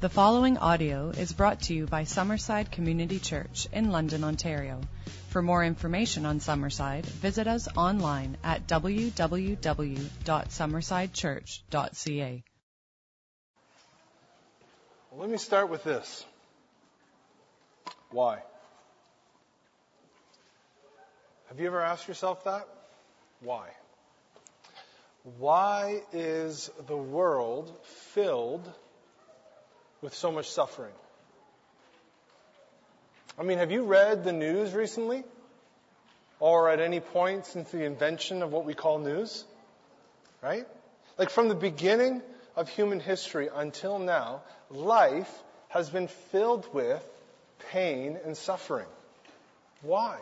The following audio is brought to you by Summerside Community Church in London, Ontario. For more information on Summerside, visit us online at www.summersidechurch.ca. Well, let me start with this. Why? Have you ever asked yourself that? Why? Why is the world filled with so much suffering? I mean, have you read the news recently? Or at any point since the invention of what we call news? Right? Like from the beginning of human history until now, life has been filled with pain and suffering. Why?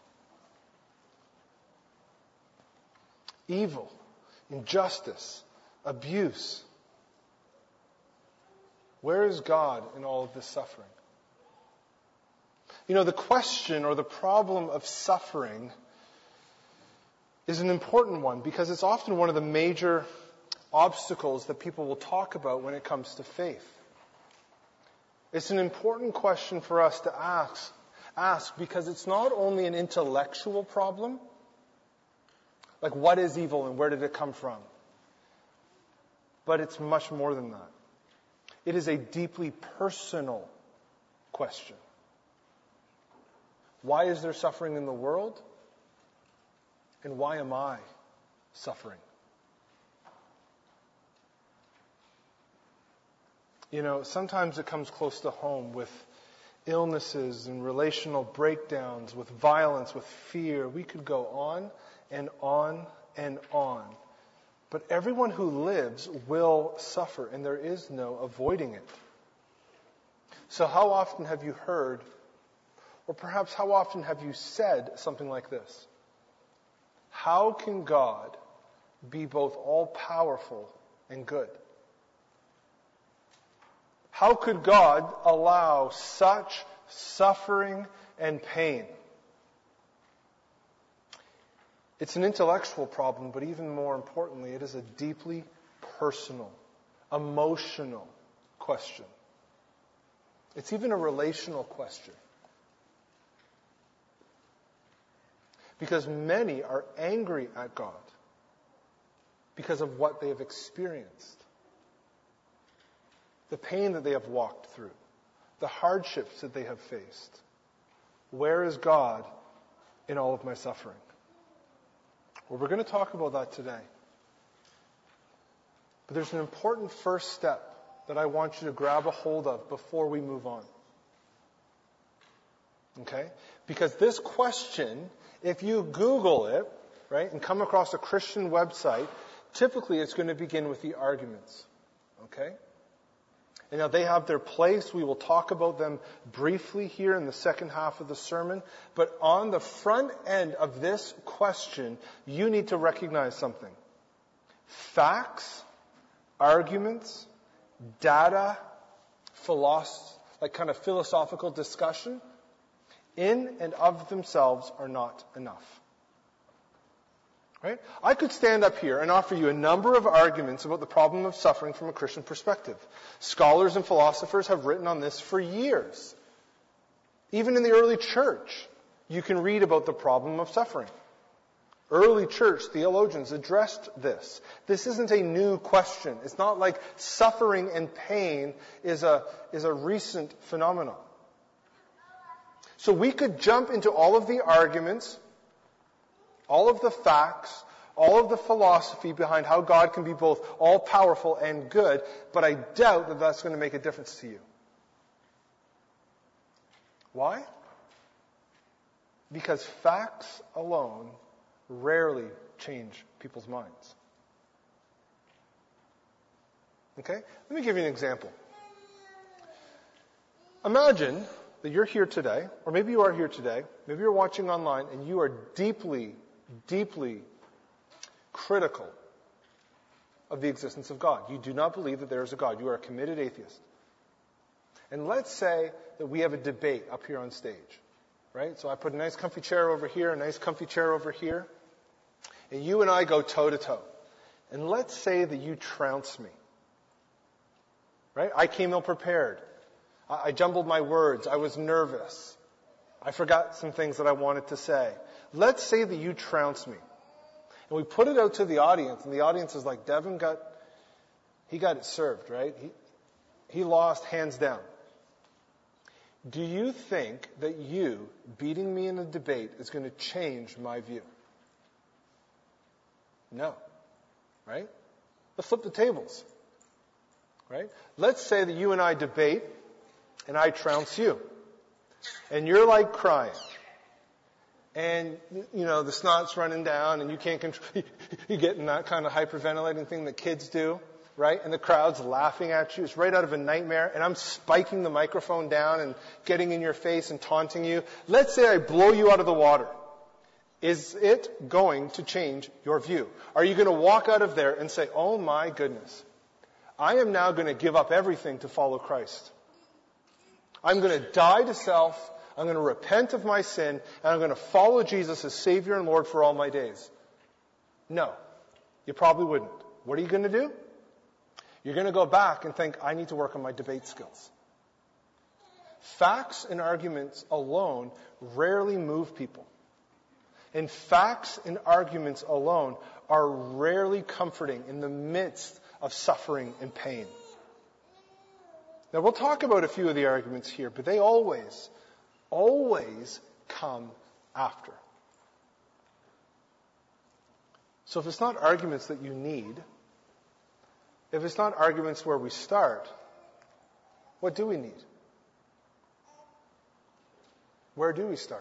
Evil, injustice, abuse. Where is God in all of this suffering? You know, the question or the problem of suffering is an important one because it's often one of the major obstacles that people will talk about when it comes to faith. It's an important question for us to ask because it's not only an intellectual problem, like what is evil and where did it come from, but it's much more than that. It is a deeply personal question. Why is there suffering in the world? And why am I suffering? You know, sometimes it comes close to home with illnesses and relational breakdowns, with violence, with fear. We could go on and on and on. But everyone who lives will suffer, and there is no avoiding it. So how often have you heard, or perhaps how often have you said something like this? How can God be both all-powerful and good? How could God allow such suffering and pain? It's an intellectual problem, but even more importantly, it is a deeply personal, emotional question. It's even a relational question. Because many are angry at God because of what they have experienced. The pain that they have walked through. The hardships that they have faced. Where is God in all of my suffering? Well, we're going to talk about that today. But there's an important first step that I want you to grab a hold of before we move on. Okay? Because this question, if you Google it, right, and come across a Christian website, typically it's going to begin with the arguments. Okay? And now they have their place. We will talk about them briefly here in the second half of the sermon. But on the front end of this question, you need to recognize something. Facts, arguments, data, kind of philosophical discussion, in and of themselves are not enough. Right? I could stand up here and offer you a number of arguments about the problem of suffering from a Christian perspective. Scholars and philosophers have written on this for years. Even in the early church, you can read about the problem of suffering. Early church theologians addressed this. This isn't a new question. It's not like suffering and pain is a recent phenomenon. So we could jump into all of the arguments, all of the facts, all of the philosophy behind how God can be both all-powerful and good, but I doubt that that's going to make a difference to you. Why? Because facts alone rarely change people's minds. Okay? Let me give you an example. Imagine that you're here today, or maybe you are here today, maybe you're watching online, and you are deeply critical of the existence of God. You do not believe that there is a God. You are a committed atheist. And let's say that we have a debate up here on stage, right? So I put a nice comfy chair over here, a nice comfy chair over here, and you and I go toe to toe. And let's say that you trounce me, right? I came ill prepared. I jumbled my words. I was nervous. I forgot some things that I wanted to say. Let's say that you trounce me. And we put it out to the audience, and the audience is like, Devin got it served, right? He lost hands down. Do you think that you beating me in a debate is going to change my view? No. Right? Let's flip the tables. Right? Let's say that you and I debate, and I trounce you. And you're like crying. And, the snot's running down, and you can't control, you're getting that kind of hyperventilating thing that kids do. Right? And the crowd's laughing at you. It's right out of a nightmare. And I'm spiking the microphone down and getting in your face and taunting you. Let's say I blow you out of the water. Is it going to change your view? Are you going to walk out of there and say, oh my goodness, I am now going to give up everything to follow Christ. I'm going to die to self. I'm going to repent of my sin. And I'm going to follow Jesus as Savior and Lord for all my days. No, you probably wouldn't. What are you going to do? You're going to go back and think, I need to work on my debate skills. Facts and arguments alone rarely move people. And facts and arguments alone are rarely comforting in the midst of suffering and pain. Now, we'll talk about a few of the arguments here, but they always come after. So if it's not arguments that you need, if it's not arguments where we start, what do we need? Where do we start?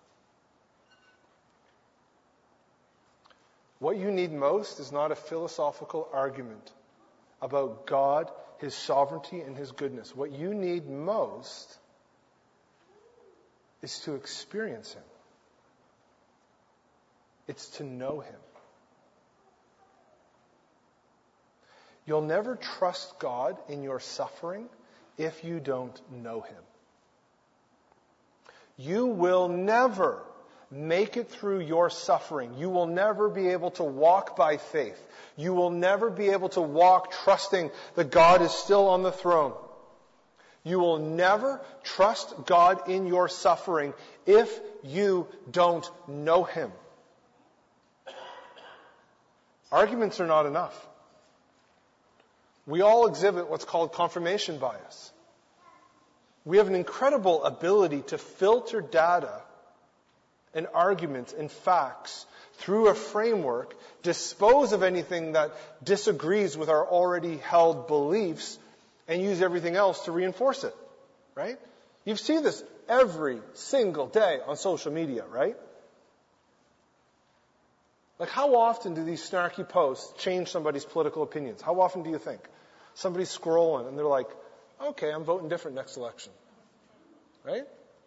What you need most is not a philosophical argument about God, His sovereignty, and His goodness. What you need most is to experience Him. It's to know Him. You'll never trust God in your suffering if you don't know Him. You will never make it through your suffering. You will never be able to walk by faith. You will never be able to walk trusting that God is still on the throne. You will never trust God in your suffering if you don't know Him. Arguments are not enough. We all exhibit what's called confirmation bias. We have an incredible ability to filter data and arguments and facts through a framework, dispose of anything that disagrees with our already held beliefs, and use everything else to reinforce it. Right? You see this every single day on social media, right? Like, how often do these snarky posts change somebody's political opinions? How often do you think? Somebody's scrolling and they're like, okay, I'm voting different next election. Right?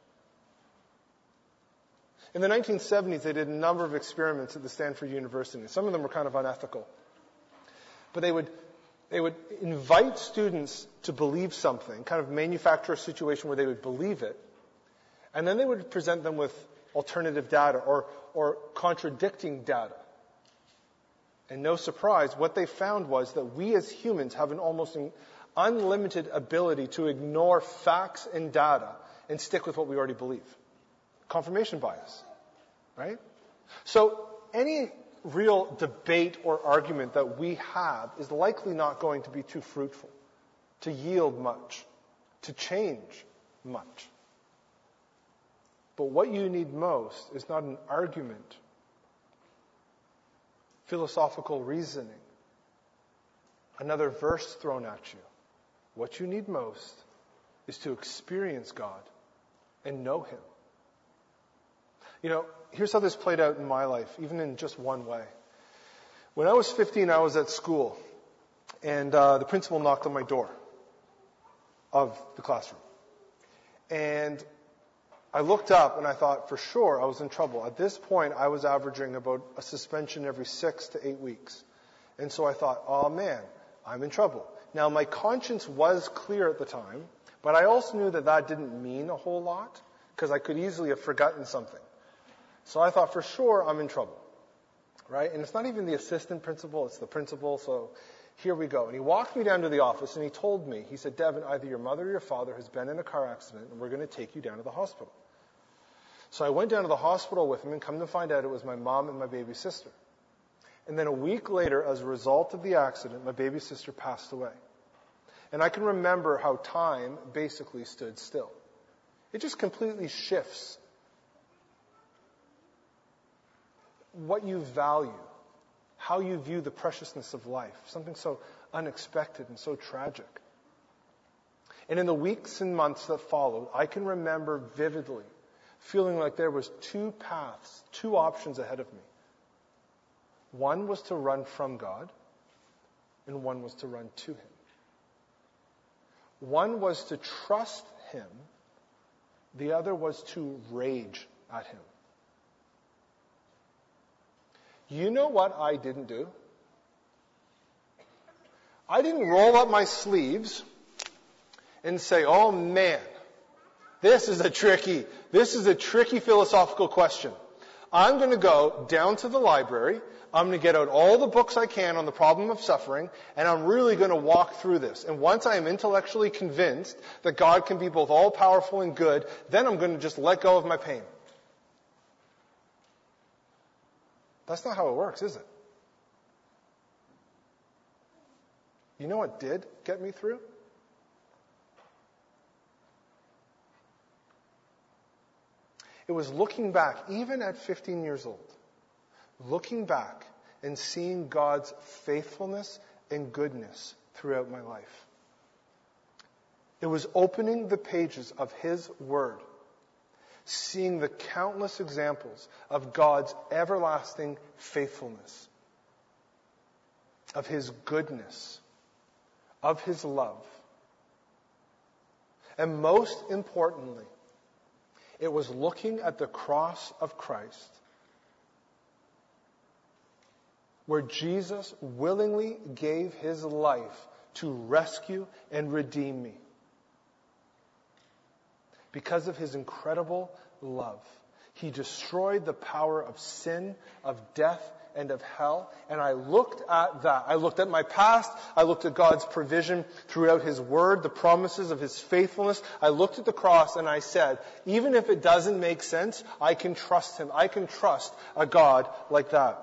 In the 1970s, they did a number of experiments at the Stanford University. Some of them were kind of unethical. But they would invite students to believe something, kind of manufacture a situation where they would believe it, and then they would present them with alternative data or contradicting data. And no surprise, what they found was that we as humans have an almost unlimited ability to ignore facts and data and stick with what we already believe. Confirmation bias, right? So any real debate or argument that we have is likely not going to be too fruitful, to yield much, to change much. But what you need most is not an argument, philosophical reasoning, another verse thrown at you. What you need most is to experience God and know Him. Here's how this played out in my life, even in just one way. When I was 15, I was at school, and the principal knocked on my door of the classroom. And I looked up and I thought, for sure, I was in trouble. At this point, I was averaging about a suspension every 6 to 8 weeks. And so I thought, oh man, I'm in trouble. Now, my conscience was clear at the time, but I also knew that that didn't mean a whole lot, because I could easily have forgotten something. So I thought, for sure, I'm in trouble. Right? And it's not even the assistant principal, it's the principal, so Here we go. And he walked me down to the office and he told me, he said, Devin, either your mother or your father has been in a car accident and we're going to take you down to the hospital. So I went down to the hospital with him and come to find out it was my mom and my baby sister. And then a week later, as a result of the accident, my baby sister passed away. And I can remember how time basically stood still. It just completely shifts what you value, how you view the preciousness of life, something so unexpected and so tragic. And in the weeks and months that followed, I can remember vividly feeling like there was two paths, two options ahead of me. One was to run from God, and one was to run to Him. One was to trust Him, the other was to rage at Him. You know what I didn't do? I didn't roll up my sleeves and say, oh man, this is a tricky philosophical question. I'm going to go down to the library, I'm going to get out all the books I can on the problem of suffering, and I'm really going to walk through this. And once I am intellectually convinced that God can be both all-powerful and good, then I'm going to just let go of my pain. That's not how it works, is it? You know what did get me through? It was looking back, even at 15 years old, looking back and seeing God's faithfulness and goodness throughout my life. It was opening the pages of His Word, seeing the countless examples of God's everlasting faithfulness, of His goodness, of His love. And most importantly, it was looking at the cross of Christ, where Jesus willingly gave His life to rescue and redeem me. Because of His incredible love, He destroyed the power of sin, of death, and of hell. And I looked at that. I looked at my past. I looked at God's provision throughout His Word, the promises of His faithfulness. I looked at the cross and I said, even if it doesn't make sense, I can trust Him. I can trust a God like that.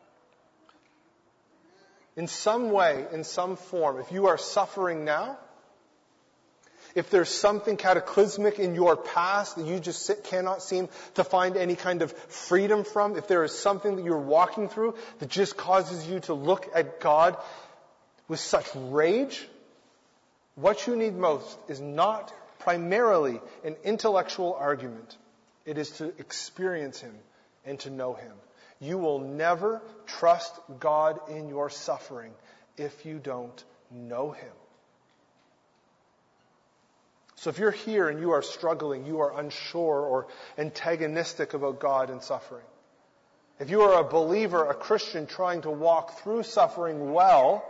In some way, in some form, if you are suffering now, if there's something cataclysmic in your past that you just cannot seem to find any kind of freedom from, if there is something that you're walking through that just causes you to look at God with such rage, what you need most is not primarily an intellectual argument. It is to experience Him and to know Him. You will never trust God in your suffering if you don't know Him. So if you're here and you are struggling, you are unsure or antagonistic about God and suffering, if you are a believer, a Christian trying to walk through suffering well,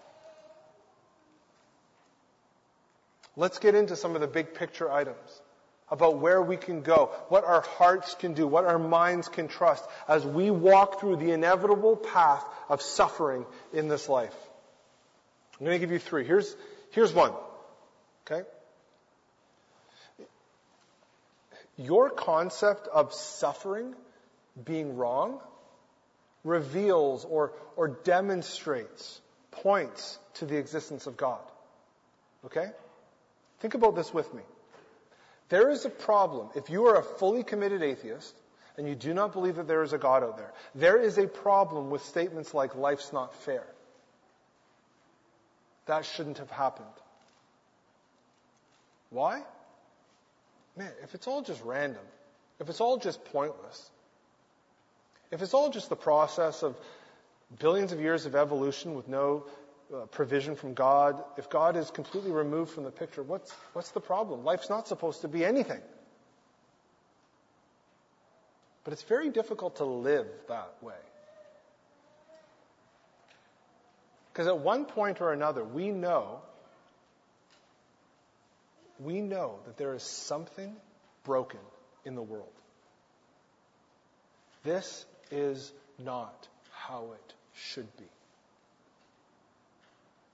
let's get into some of the big picture items about where we can go, what our hearts can do, what our minds can trust as we walk through the inevitable path of suffering in this life. I'm going to give you three. Here's one. Okay? Your concept of suffering being wrong reveals or demonstrates, points to the existence of God. Okay? Think about this with me. There is a problem. If you are a fully committed atheist and you do not believe that there is a God out there, there is a problem with statements like life's not fair. That shouldn't have happened. Why? Man, if it's all just random, if it's all just pointless, if it's all just the process of billions of years of evolution with no provision from God, if God is completely removed from the picture, what's the problem? Life's not supposed to be anything. But it's very difficult to live that way. Because at one point or another, we know that there is something broken in the world. This is not how it should be.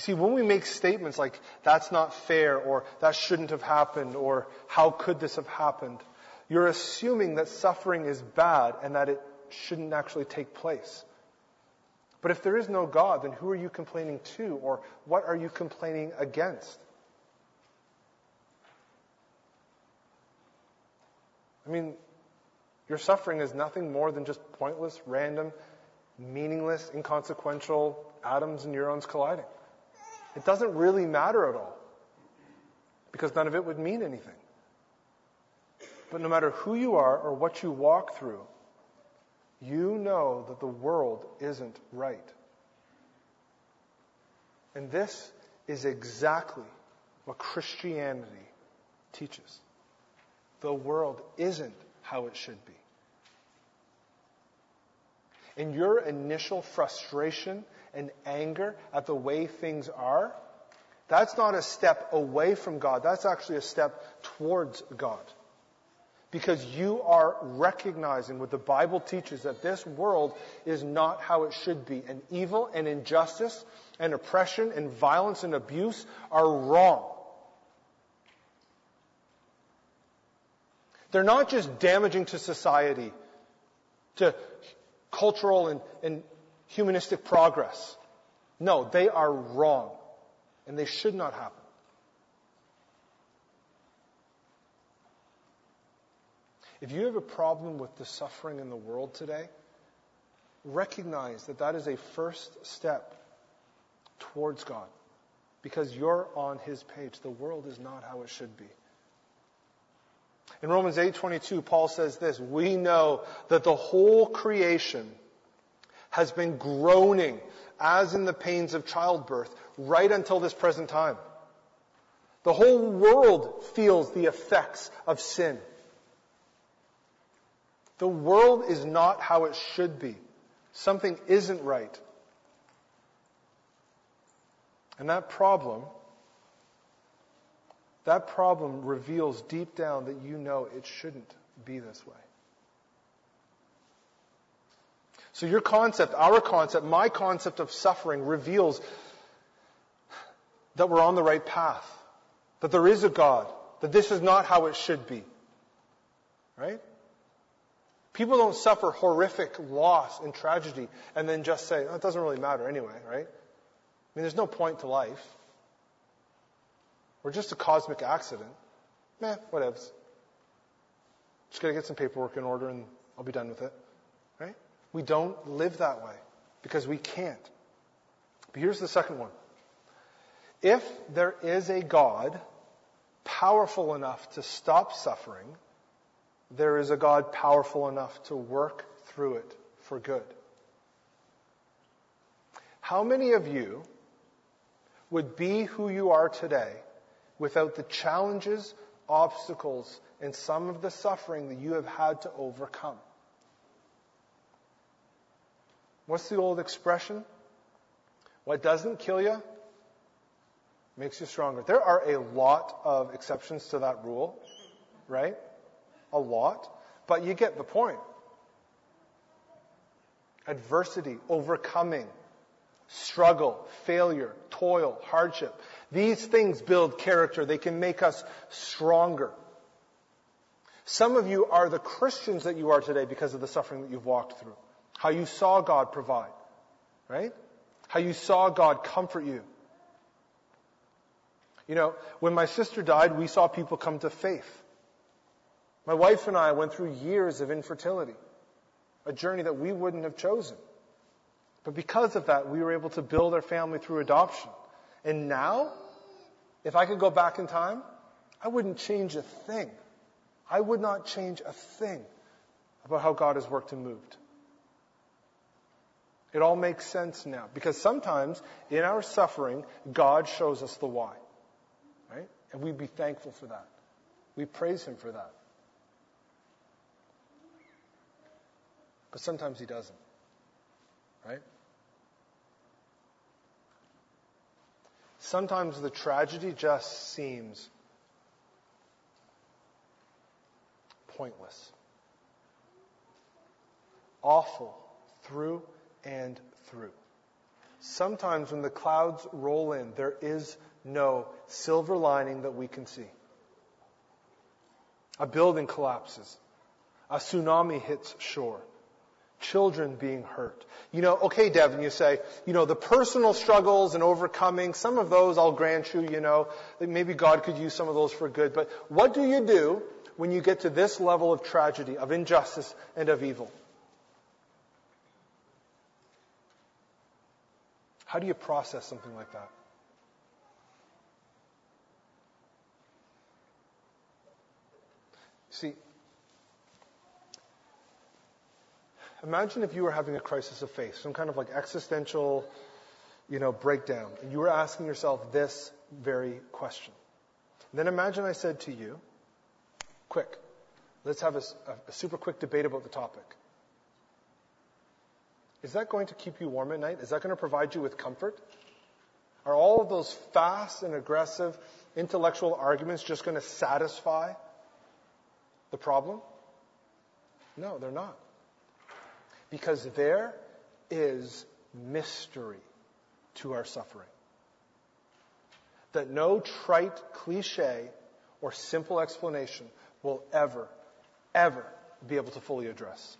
You see, when we make statements like, that's not fair, or that shouldn't have happened, or how could this have happened, you're assuming that suffering is bad and that it shouldn't actually take place. But if there is no God, then who are you complaining to, or what are you complaining against? I mean, your suffering is nothing more than just pointless, random, meaningless, inconsequential atoms and neurons colliding. It doesn't really matter at all, because none of it would mean anything. But no matter who you are or what you walk through, you know that the world isn't right. And this is exactly what Christianity teaches. The world isn't how it should be. And your initial frustration and anger at the way things are, that's not a step away from God. That's actually a step towards God. Because you are recognizing what the Bible teaches, that this world is not how it should be. And evil and injustice and oppression and violence and abuse are wrong. They're not just damaging to society, to cultural and humanistic progress. No, they are wrong. And they should not happen. If you have a problem with the suffering in the world today, recognize that that is a first step towards God. Because you're on His page. The world is not how it should be. In Romans 8:22, Paul says this, we know that the whole creation has been groaning as in the pains of childbirth right until this present time. The whole world feels the effects of sin. The world is not how it should be. Something isn't right. And that problem reveals deep down that you know it shouldn't be this way. So your concept, our concept, my concept of suffering reveals that we're on the right path. That there is a God. That this is not how it should be. Right? People don't suffer horrific loss and tragedy and then just say, oh, it doesn't really matter anyway, right? I mean, there's no point to life. We're just a cosmic accident. Whatevs. Just got to get some paperwork in order and I'll be done with it. Right? We don't live that way because we can't. But here's the second one. If there is a God powerful enough to stop suffering, there is a God powerful enough to work through it for good. How many of you would be who you are today without the challenges, obstacles, and some of the suffering that you have had to overcome? What's the old expression? What doesn't kill you makes you stronger. There are a lot of exceptions to that rule, right? A lot. But you get the point. Adversity, overcoming, struggle, failure, toil, hardship. These things build character. They can make us stronger. Some of you are the Christians that you are today because of the suffering that you've walked through. How you saw God provide. Right? How you saw God comfort you. You know, when my sister died, we saw people come to faith. My wife and I went through years of infertility. A journey that we wouldn't have chosen. But because of that, we were able to build our family through adoption. And now, if I could go back in time, I wouldn't change a thing. I would not change a thing about how God has worked and moved. It all makes sense now. Because sometimes, in our suffering, God shows us the why. Right? And we'd be thankful for that. We praise Him for that. But sometimes He doesn't. Right? Sometimes the tragedy just seems pointless. Awful through and through. sometimes when the clouds roll in, there is no silver lining that we can see. A building collapses. A tsunami hits shore. Children being hurt. Okay, Devin, you say, the personal struggles and overcoming, some of those I'll grant you, that maybe God could use some of those for good. But what do you do when you get to this level of tragedy, of injustice, and of evil? How do you process something like that? See, imagine if you were having a crisis of faith, some kind of existential, breakdown, and you were asking yourself this very question. And then imagine I said to you, quick, let's have a super quick debate about the topic. Is that going to keep you warm at night? Is that going to provide you with comfort? Are all of those fast and aggressive intellectual arguments just going to satisfy the problem? No, they're not. Because there is mystery to our suffering that no trite cliche or simple explanation will ever be able to fully address.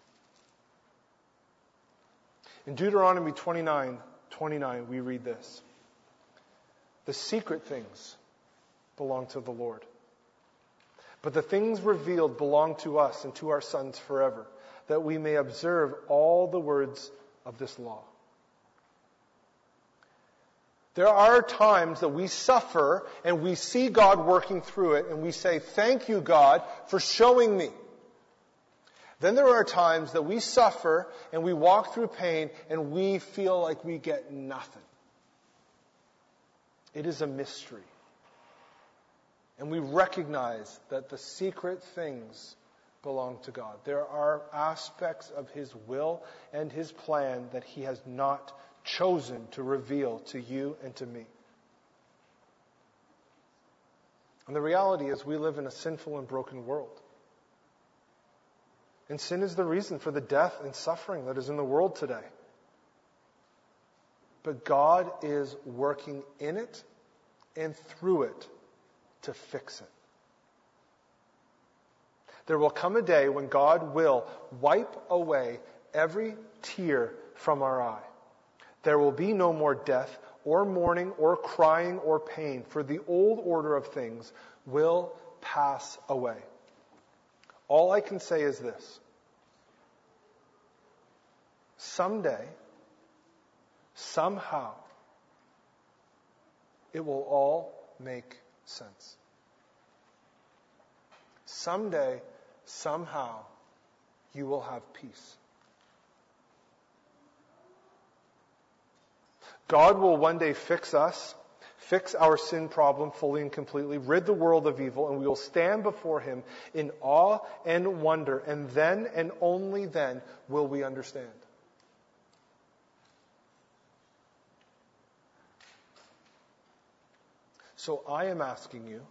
In Deuteronomy 29:29, we read this: "The secret things belong to the Lord, but the things revealed belong to us and to our sons forever, that we may observe all the words of this law." There are times that we suffer and we see God working through it and we say, "Thank you, God, for showing me." Then there are times that we suffer and we walk through pain and we feel like we get nothing. It is a mystery. And we recognize that the secret things belong to God. There are aspects of His will and His plan that He has not chosen to reveal to you and to me. And the reality is we live in a sinful and broken world. And sin is the reason for the death and suffering that is in the world today. But God is working in it and through it to fix it. There will come a day when God will wipe away every tear from our eye. There will be no more death or mourning or crying or pain, for the old order of things will pass away. All I can say is this: someday, somehow, it will all make sense. Someday, somehow, you will have peace. God will one day fix us, fix our sin problem fully and completely, rid the world of evil, and we will stand before Him in awe and wonder, and then and only then will we understand. So I am asking you,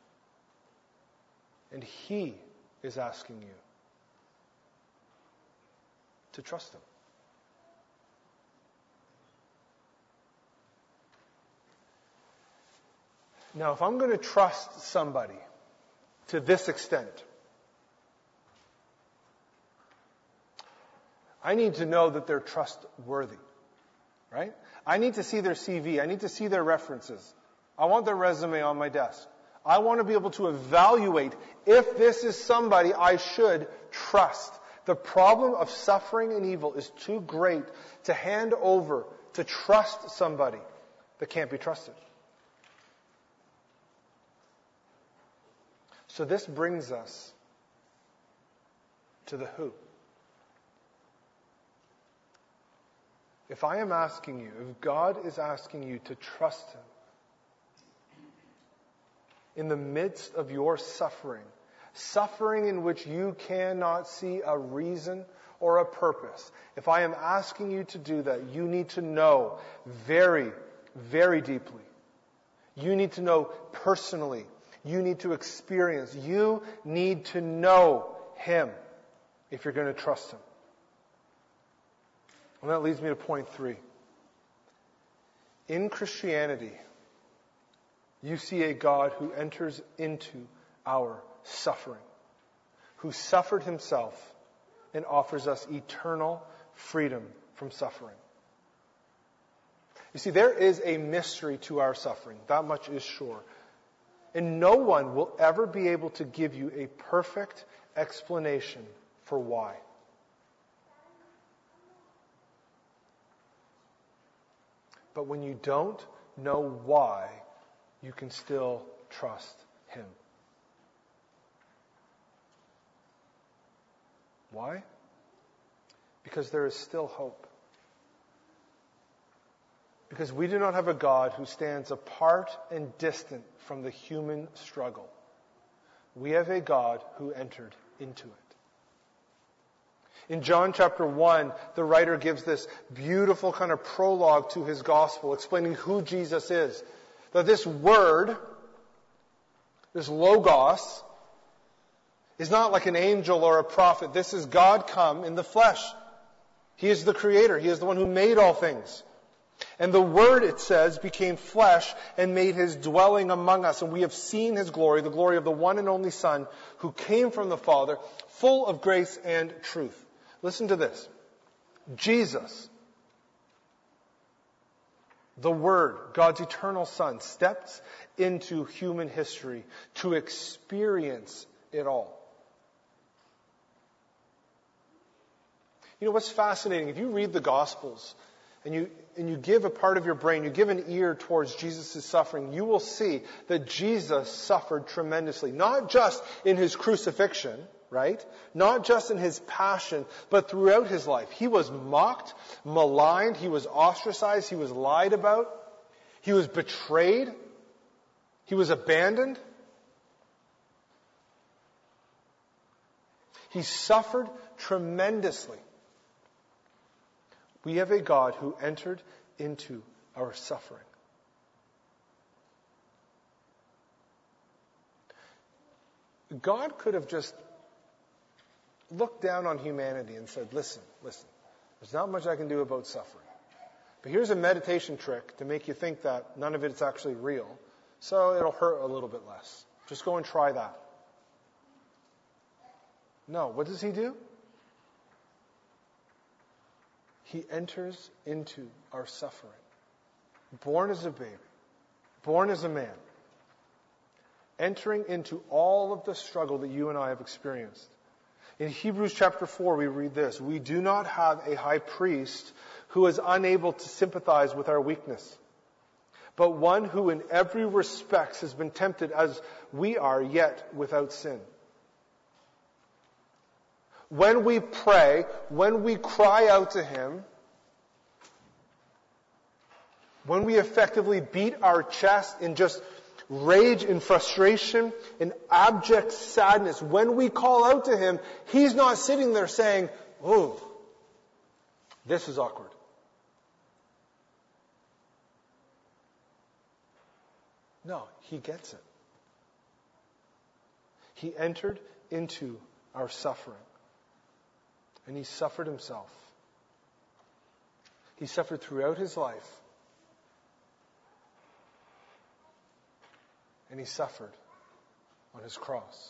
and He is asking you, to trust Him. Now, if I'm going to trust somebody to this extent, I need to know that they're trustworthy, right? I need to see their CV. I need to see their references. I want their resume on my desk. I want to be able to evaluate if this is somebody I should trust. The problem of suffering and evil is too great to hand over to trust somebody that can't be trusted. So this brings us to the who. If I am asking you, if God is asking you to trust Him in the midst of your suffering, suffering in which you cannot see a reason or a purpose, if I am asking you to do that, you need to know very, very deeply. You need to know personally. You need to experience. You need to know Him if you're going to trust Him. And that leads me to point 3. In Christianity, you see a God who enters into our suffering, who suffered himself and offers us eternal freedom from suffering. You see, there is a mystery to our suffering. That much is sure. And no one will ever be able to give you a perfect explanation for why. But when you don't know why, you can still trust him. Why? Because there is still hope. Because we do not have a God who stands apart and distant from the human struggle. We have a God who entered into it. In John chapter 1, the writer gives this beautiful kind of prologue to his gospel, explaining who Jesus is. That this word, this logos, is not like an angel or a prophet. This is God come in the flesh. He is the creator. He is the one who made all things. And the Word, it says, became flesh and made his dwelling among us. And we have seen his glory, the glory of the one and only Son, who came from the Father, full of grace and truth. Listen to this. Jesus, the Word, God's eternal Son, steps into human history to experience it all. You know what's fascinating? If you read the Gospels, and you give a part of your brain, you give an ear towards Jesus' suffering, you will see that Jesus suffered tremendously. Not just in his crucifixion, right? Not just in his passion, but throughout his life. He was mocked, maligned, he was ostracized, he was lied about, he was betrayed, he was abandoned. He suffered tremendously. We have a God who entered into our suffering. God could have just looked down on humanity and said, listen, there's not much I can do about suffering. But here's a meditation trick to make you think that none of it's actually real, so it'll hurt a little bit less. Just go and try that. No, what does he do? He enters into our suffering. Born as a baby. Born as a man. Entering into all of the struggle that you and I have experienced. In Hebrews chapter 4, we read this. We do not have a high priest who is unable to sympathize with our weakness, but one who in every respect has been tempted as we are, yet without sin. When we pray, when we cry out to him, when we effectively beat our chest in just rage and frustration and abject sadness, when we call out to him, he's not sitting there saying, oh, this is awkward. No, he gets it. He entered into our suffering. And he suffered himself. He suffered throughout his life. And he suffered on his cross.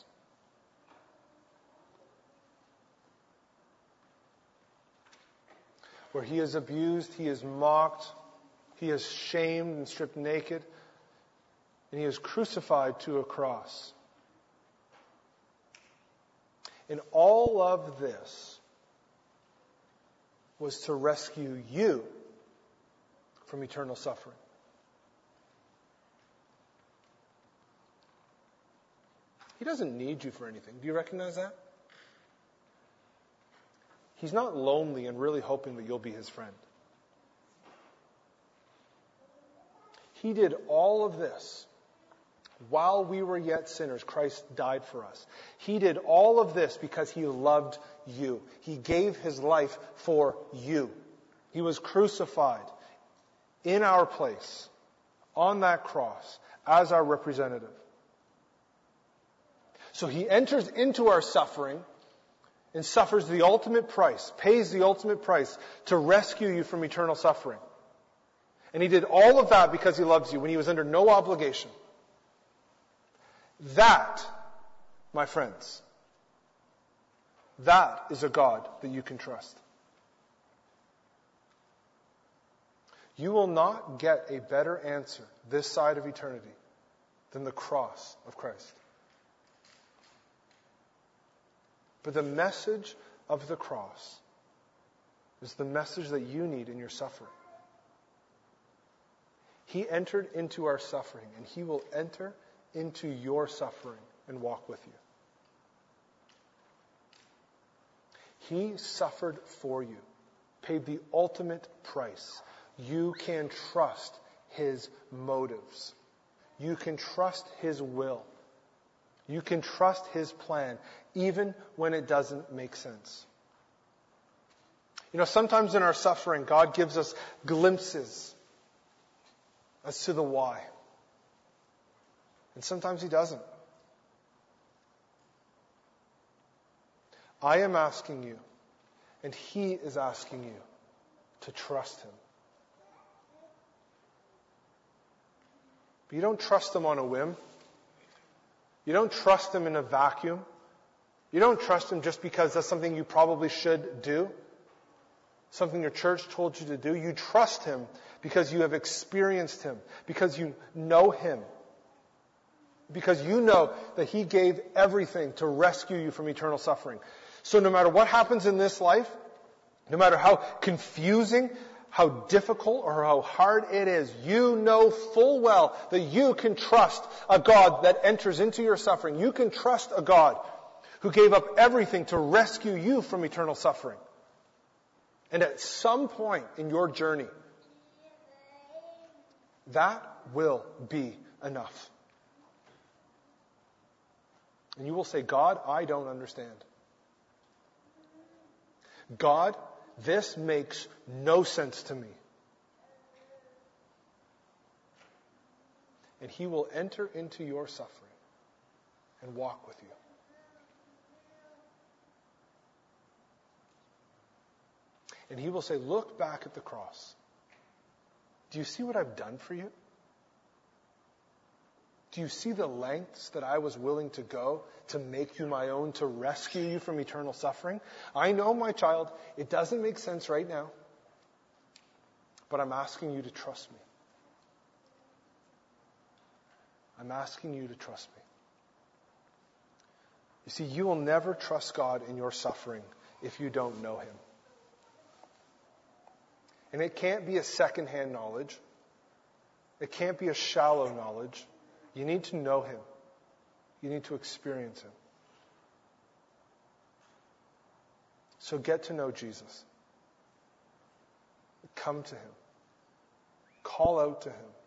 Where he is abused, he is mocked, he is shamed and stripped naked, and he is crucified to a cross. And all of this was to rescue you from eternal suffering. He doesn't need you for anything. Do you recognize that? He's not lonely and really hoping that you'll be his friend. He did all of this while we were yet sinners. Christ died for us. He did all of this because he loved you. He gave his life for you. He was crucified in our place on that cross as our representative. So he enters into our suffering and suffers the ultimate price, pays the ultimate price to rescue you from eternal suffering. And He did all of that because He loves you when He was under no obligation. That, my friends, that is a God that you can trust. You will not get a better answer this side of eternity than the cross of Christ. But the message of the cross is the message that you need in your suffering. He entered into our suffering, and He will enter into your suffering and walk with you. He suffered for you, paid the ultimate price. You can trust His motives. You can trust His will. You can trust His plan, even when it doesn't make sense. You know, sometimes in our suffering, God gives us glimpses as to the why. And sometimes He doesn't. I am asking you, and He is asking you, to trust Him. But you don't trust Him on a whim. You don't trust Him in a vacuum. You don't trust Him just because that's something you probably should do, something your church told you to do. You trust Him because you have experienced Him, because you know Him, because you know that He gave everything to rescue you from eternal suffering. So no matter what happens in this life, no matter how confusing, how difficult, or how hard it is, you know full well that you can trust a God that enters into your suffering. You can trust a God who gave up everything to rescue you from eternal suffering. And at some point in your journey, that will be enough. And you will say, God, I don't understand. God, this makes no sense to me. And He will enter into your suffering and walk with you. And He will say, look back at the cross. Do you see what I've done for you? Do you see the lengths that I was willing to go to make you my own, to rescue you from eternal suffering? I know, my child, it doesn't make sense right now, but I'm asking you to trust me. I'm asking you to trust me. You see, you will never trust God in your suffering if you don't know Him. And it can't be a second-hand knowledge. It can't be a shallow knowledge. You need to know Him. You need to experience Him. So get to know Jesus. Come to Him. Call out to Him.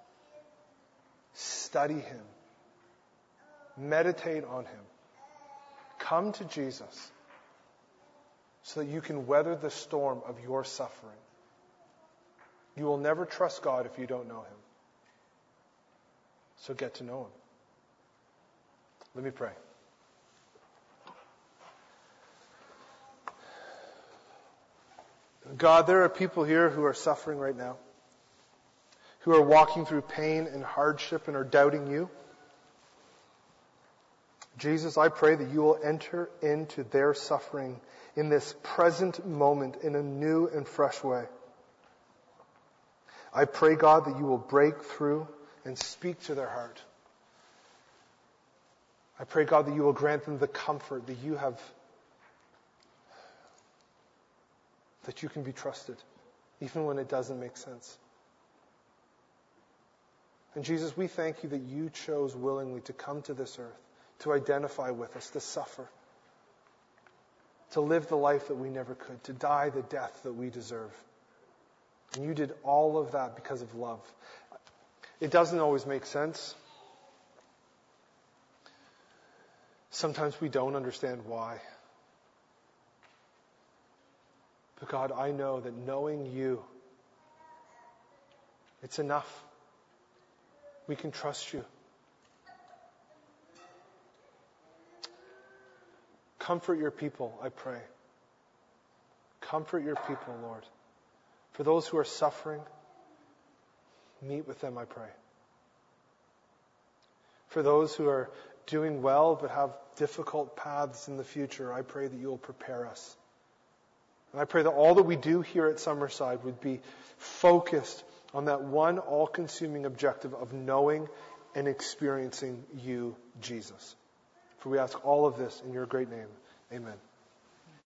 Study Him. Meditate on Him. Come to Jesus so that you can weather the storm of your suffering. You will never trust God if you don't know Him. So get to know Him. Let me pray. God, there are people here who are suffering right now, who are walking through pain and hardship and are doubting You. Jesus, I pray that You will enter into their suffering in this present moment in a new and fresh way. I pray, God, that You will break through and speak to their heart. I pray, God, that You will grant them the comfort that You have, that You can be trusted, even when it doesn't make sense. And Jesus, we thank You that You chose willingly to come to this earth, to identify with us, to suffer, to live the life that we never could, to die the death that we deserve. And You did all of that because of love. It doesn't always make sense. Sometimes we don't understand why. But God, I know that knowing You, it's enough. We can trust You. Comfort Your people, I pray. Comfort Your people, Lord. For those who are suffering, Meet with them, I pray. For those who are doing well but have difficult paths in the future, I pray that you will prepare us. And I pray that all that we do here at Summerside would be focused on that one all-consuming objective of knowing and experiencing you, Jesus. For we ask all of this in your great name. Amen.